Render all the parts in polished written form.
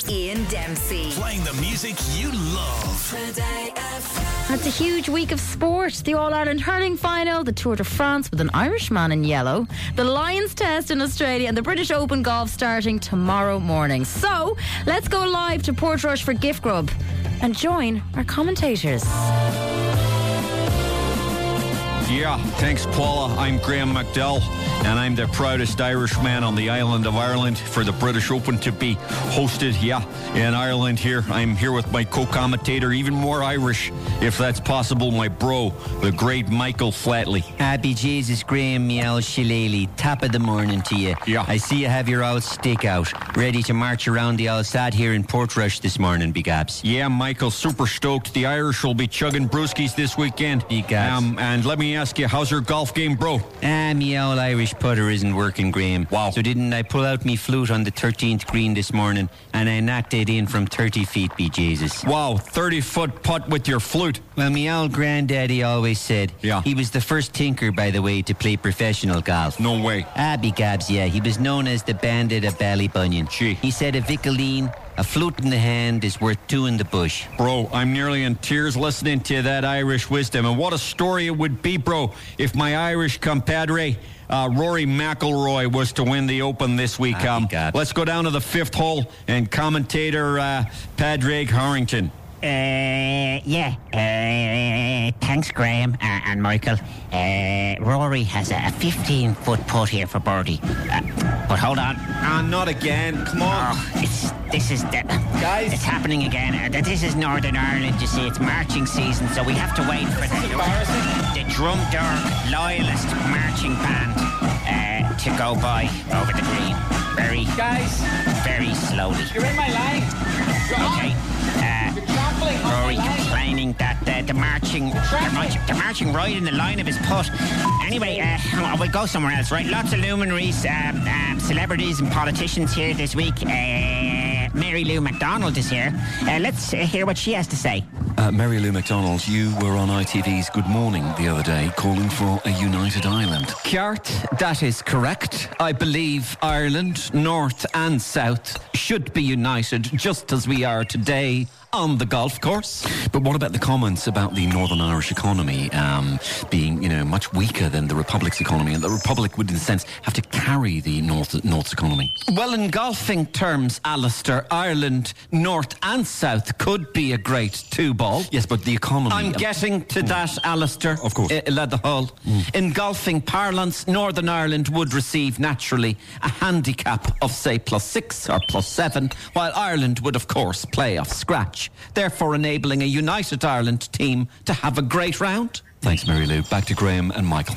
Ian Dempsey. Playing the music you love. Today FM. It's a huge week of sport. The All-Ireland hurling final, the Tour de France with an Irishman in yellow, the Lions Test in Australia, and the British Open golf starting tomorrow morning. So, let's go live to Portrush for Gift Grub and join our commentators. Yeah, thanks, Paula. I'm Graham McDowell, and I'm the proudest Irishman on the island of Ireland for the British Open to be hosted, in Ireland here. I'm here with my co-commentator, even more Irish, if that's possible, my bro, the great Michael Flatley. Happy Jesus, Graham Meow Shillelagh. Top of the morning to you. Yeah. I see you have your old stick out, ready to march around the old sad here in Portrush this morning, big abs. Yeah, Michael, super stoked. The Irish will be chugging brewskis this weekend. Big abs. And let me ask you, how's your golf game, bro? Me old Irish putter isn't working, Graham. Wow. So didn't I pull out me flute on the 13th green this morning, and I knocked it in from 30 feet, be Jesus. Wow, 30-foot putt with your flute. Well, me old granddaddy always said he was the first tinker, by the way, to play professional golf. No way. Big abs, yeah. He was known as the Bandit of Ballybunion. Gee. He said a Vickoline, a flute in the hand, is worth two in the bush. Bro, I'm nearly in tears listening to that Irish wisdom. And what a story it would be, bro, if my Irish compadre, Rory McIlroy, was to win the Open this week. Let's go down to the fifth hole and commentator Padraig Harrington. Thanks, Graham and Michael. Rory has a 15-foot putt here for birdie. But hold on. Not again. Come on. Guys. It's happening again. This is Northern Ireland, you see. It's marching season, so we have to wait for the Drumderg Loyalist Marching Band to go by over the green. Very slowly. You're in my line. Okay. Rory complaining that they're marching right in the line of his putt. Anyway, we'll go somewhere else, right? Lots of luminaries, celebrities and politicians here this week. Mary Lou McDonald is here. Let's hear what she has to say. Mary Lou McDonald, you were on ITV's Good Morning the other day calling for a united Ireland. Ciart, that is correct. I believe Ireland, North and South, should be united just as we are today on the golf course. But what about the comments about the Northern Irish economy being, much weaker than the Republic's economy, and the Republic would, in a sense, have to carry the North's economy? Well, in golfing terms, Alistair, Ireland, North and South could be a great two-ball. Yes, but the economy... I'm getting to that, Alistair. Of course. Leather Hall. In golfing parlance, Northern Ireland would receive, naturally, a handicap of, say, +6 or +7, while Ireland would, of course, play off scratch, therefore enabling a united Ireland team to have a great round. Thanks, Mary Lou. Back to Graham and Michael.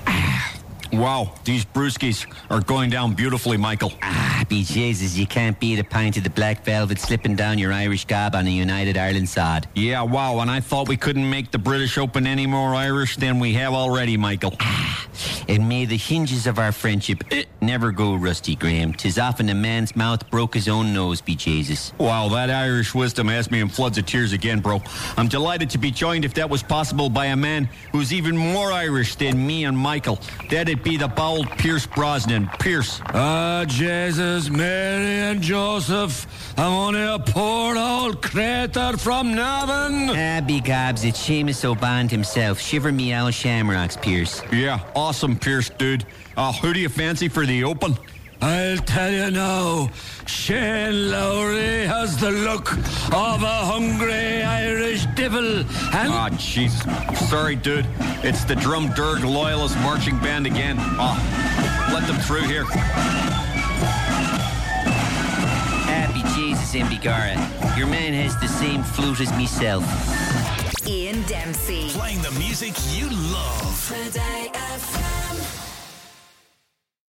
Wow, these brewskis are going down beautifully, Michael. Be Jesus, you can't beat a pint of the black velvet slipping down your Irish gob on a United Ireland sod. Yeah, wow, and I thought we couldn't make the British Open any more Irish than we have already, Michael. And may the hinges of our friendship never go rusty, Graham. 'Tis often a man's mouth broke his own nose, be Jesus. Wow, that Irish wisdom has me in floods of tears again, bro. I'm delighted to be joined, if that was possible, by a man who's even more Irish than me and Michael. That'd be the bowled Pierce Brosnan. Pierce. Jesus, Mary and Joseph, I'm only a poor old crater from Navan. Big abs, it's Seamus O'Band himself. Shiver me owl shamrocks, Pierce. Yeah, awesome, Pierce, dude. Who do you fancy for the Open? I'll tell you now, Shane Lowry has the look of a hungry Irish devil. And Jesus. Sorry, dude. It's the Drumderg Loyalist Marching Band again. Let them through here. Happy Jesus in Bigara. Your man has the same flute as myself. Ian Dempsey. Playing the music you love. Today FM.